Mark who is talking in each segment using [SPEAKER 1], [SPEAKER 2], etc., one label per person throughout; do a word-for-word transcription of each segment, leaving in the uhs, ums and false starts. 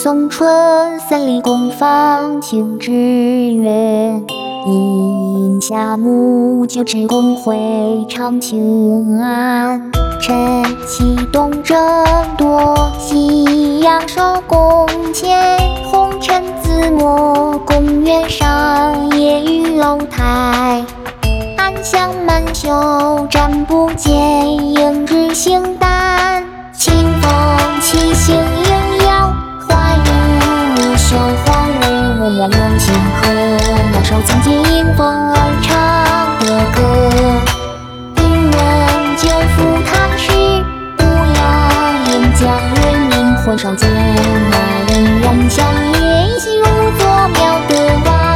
[SPEAKER 1] 送春，森林公放晴之月。一饮下沐，酒池共会长情安。晨起东征多，夕阳收宫前。红尘自没，公园上，夜雨楼台。暗香满袖，瞻不见，映日星淡。清风起，行迎摇，花影无袖，黄蕊无面用清河。两手曾经迎风而唱的歌。听闻酒福唐诗，不要沿江月明混双剑，那人燃香夜，一心如作庙的娃。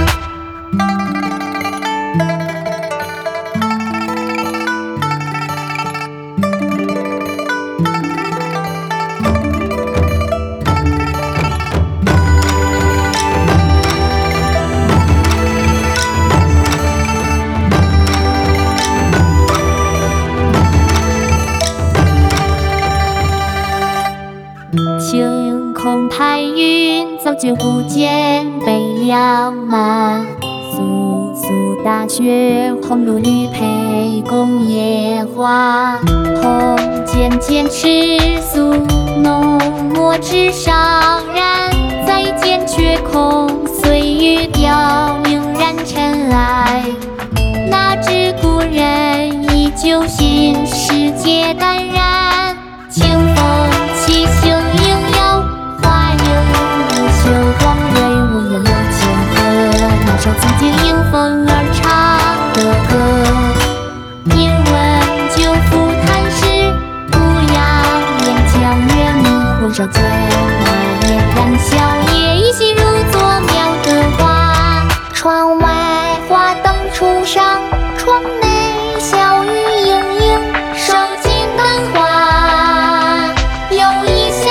[SPEAKER 1] 晴空太云，早觉忽见悲凉满。簌簌大雪，红炉绿配宫野花。红笺笺尺素，浓墨纸上染。再见却空，岁月凋零染尘埃。哪知故人依旧新，世界淡然。清风起，行迎摇，花影无袖，黄蕊无言有千河。那首曾经迎风而唱的歌。听闻酒福唐诗，不扬沿江月明混双剑，那年燃笑夜，一心如作庙的娃。窗外花灯初上，窗内小雨盈盈，手尽灯花又一笑。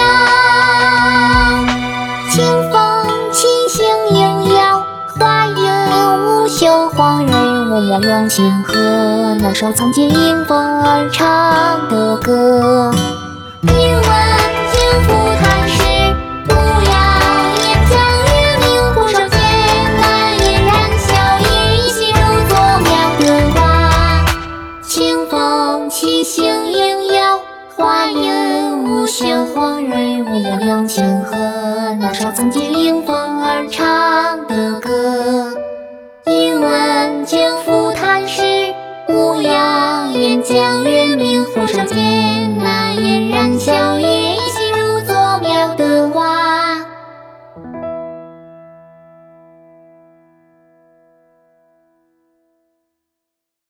[SPEAKER 1] 清风起，行迎摇，花影无袖，黄蕊无面用清河。那首曾经迎风而唱的歌。听闻酒福唐诗，不扬沿江月明混双剑，那夜燃笑夜，一心如作庙的娃。清风起，行迎摇，花影无袖，黄蕊无面用清河。那首曾经迎风而唱的歌。听闻酒福唐诗，不扬沿江月明混双剑，那夜燃笑夜。